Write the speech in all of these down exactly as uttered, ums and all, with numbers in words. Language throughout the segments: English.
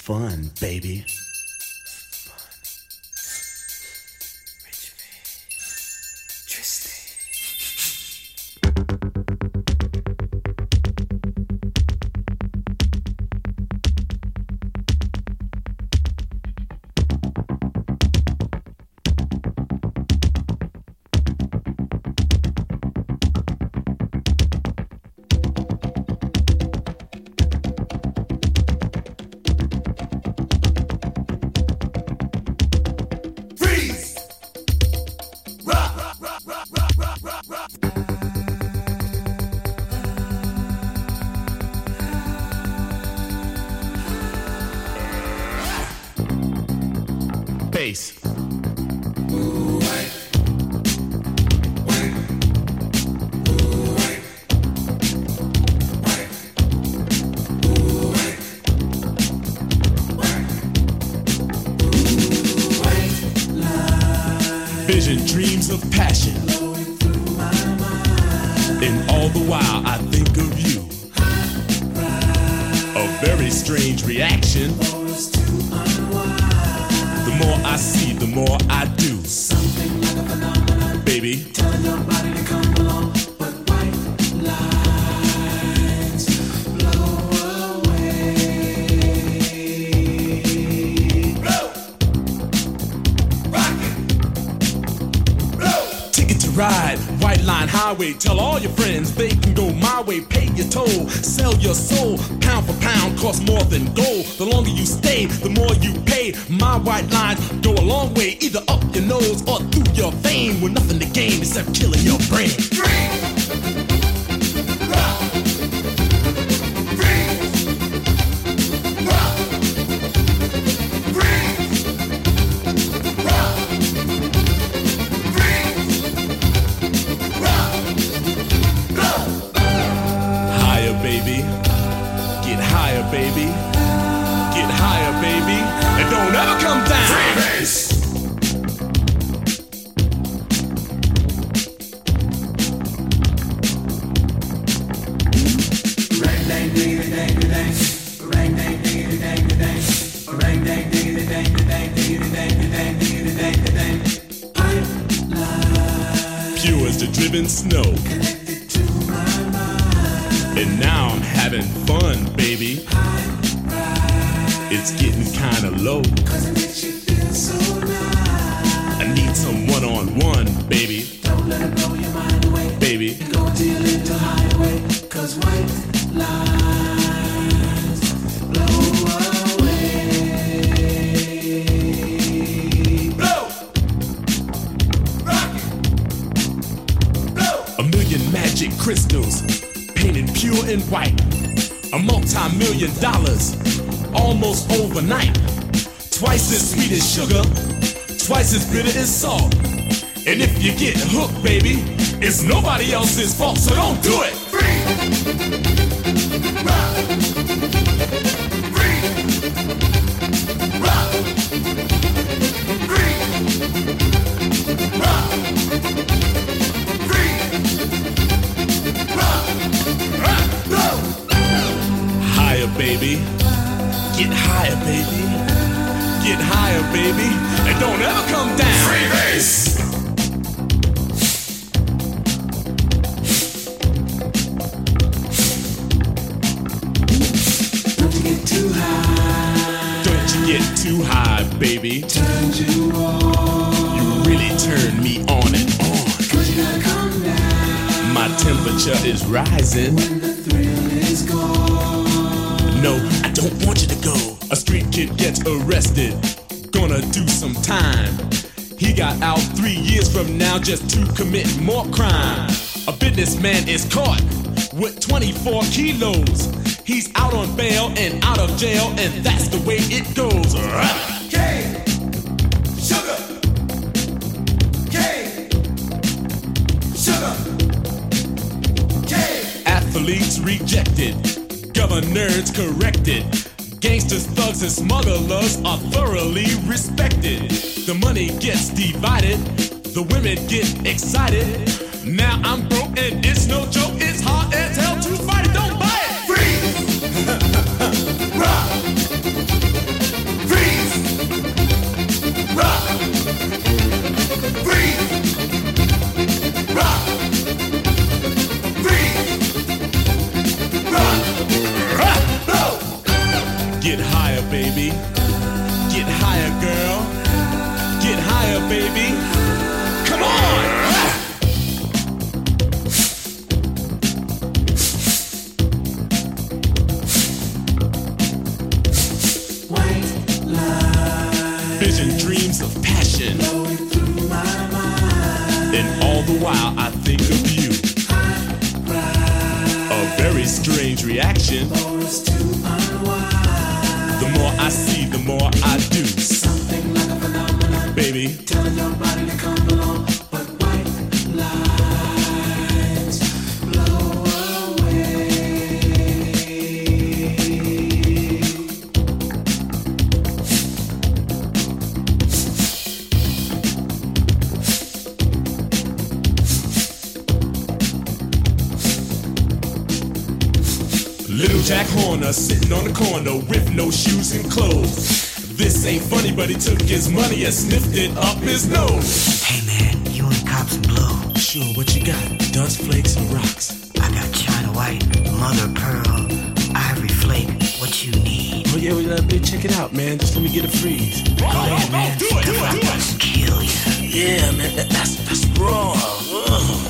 Fun, baby. Bass. Vision, dreams of passion, and all the while I think of you. A very strange reaction. The more I see, the more I do. Something like a phenomenon, baby. Telling your body to come along, but white lines blow away. Blow, rock it, blow. Ticket to ride, White Line Highway. Tell all your friends they can go my way. Pay your toll, sell your soul. Pound for pound, costs more than gold. The longer you stay, the more you pay. My white lines go a long way, either up your nose or through your vein, with nothing to gain except killing your brain. Higher, baby. Get higher, baby. Get higher, baby. And don't ever come down. Freebase. Rang dang diggity dang dang. Rang dang diggity dang dang. Rang dang diggity dang dang diggity dang dang diggity dang dang. Pipeline. Pure as the driven snow. Connected to my mind. And now I'm having fun, baby. It's getting kinda low. Cause it makes you feel so nice. I need some one-on-one, baby. Don't let it blow your mind away. Baby. Go till you live to highway. Cause white lines blow away. Blow! Rock it! Blow! A million magic crystals painted pure and white. A multi-million dollars. Almost overnight. Twice as sweet as sugar, twice as bitter as salt. And if you get hooked, baby, it's nobody else's fault, so don't do it. Free. Rock. Free. Rock. Free. Rock. Free. Rock. Rock. Go. Higher, baby. Get higher, baby. Get higher, baby. And don't ever come down. Freebase. Don't you get too high. Don't you get too high, baby. Turns you on. You really turn me on and on. Cause you gotta come down. My temperature is rising. When the thrill is gone. No, I don't want you to go. A street kid gets arrested, gonna do some time. He got out three years from now just to commit more crime. A businessman is caught with twenty-four kilos. He's out on bail and out of jail, and that's the way it goes. K, sugar. K, sugar. K. Athletes rejected. Governors corrected. Gangsters, thugs, and smugglers are thoroughly respected. The money gets divided. The women get excited. Now I'm broke and it's no joke. It's hard as hell to fight it. Don't buy it. Free. Rock. Get higher, baby. Get higher, girl. Get higher, baby. Come on! White light. Vision, dreams of passion. Flowing through my mind. And all the while I think of you. I ride. A very strange reaction. For us to unwind. The more I see, the more I do. Something like a phenomenon. Baby, Telling your body to come along. But white lights blow away. Little Jack Horner sitting on the corner with no shoes and clothes. This ain't funny, but he took his money and sniffed it up his nose. Hey man, you want cops and blow? Sure, what you got? Dust flakes and rocks? I got China White, Mother Pearl, Ivory Flake. What you need? Oh yeah, well, uh, check it out, man. Just let me get a freeze. Go ahead, man. do it, do If I it, do must kill you. Yeah, man, that, that's that's raw. Ugh.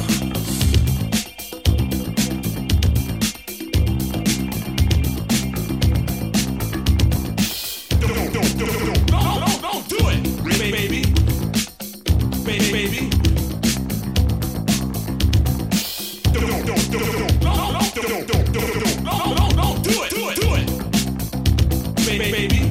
Don't, don't, don't, don't, don't, don't do it, baby, baby, baby. Don't, don't, don't, don't, don't, don't, don't, don't, don't, don't, don't, don't do it, do it, do it, baby, baby.